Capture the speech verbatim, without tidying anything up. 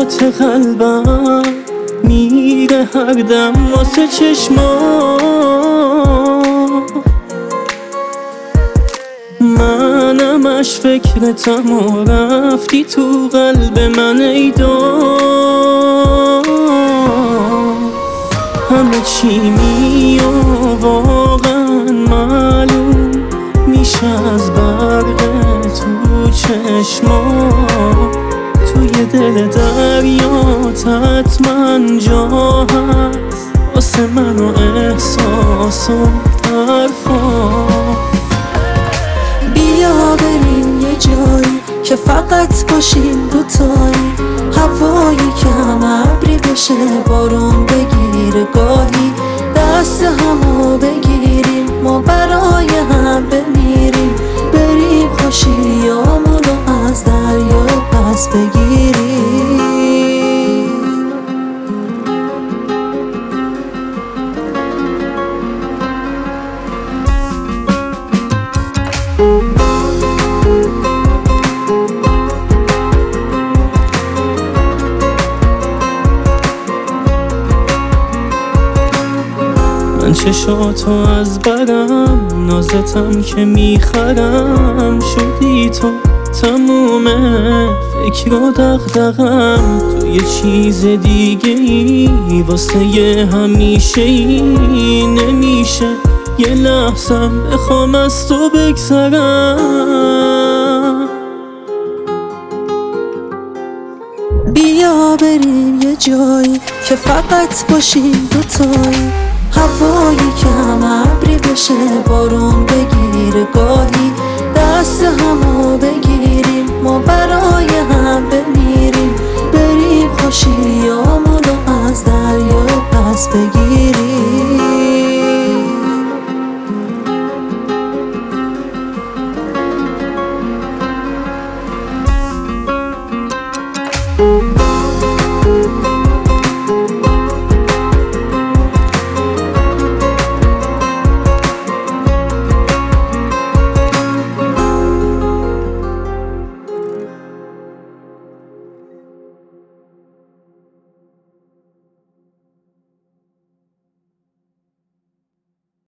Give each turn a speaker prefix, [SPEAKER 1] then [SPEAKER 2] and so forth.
[SPEAKER 1] نقاط قلبم میره هر دم واسه چشما. منمش فکرتم و رفتی تو قلب من ای دار. همه چی میاد واقعا معلوم میشه از برق تو چشما. توی دل دریات حتما جا هست واسه من و احساس و حرفا.
[SPEAKER 2] بیا بریم یه جایی که فقط باشیم دوتایی، هوایی کم ابری بشه بارون بگیره، گاهی دست همو بگیریم ما برای هم بمیریم، بریم خوشیامونو از دریا پس بگیریم.
[SPEAKER 1] من چشاتو از برم نازتم که میخرم، شدی تو تمومه فکر و دغدغم. تو یه چیز دیگه ای واسه یه همیشه ای نمیشه یه لحظم بخوام از تو بگذرم.
[SPEAKER 2] بیا بریم یه جایی که فقط باشیم دوتایی، هوایی کم ابری بشه بارون بگیره، گاهی دست همو بگیریم ما برای هم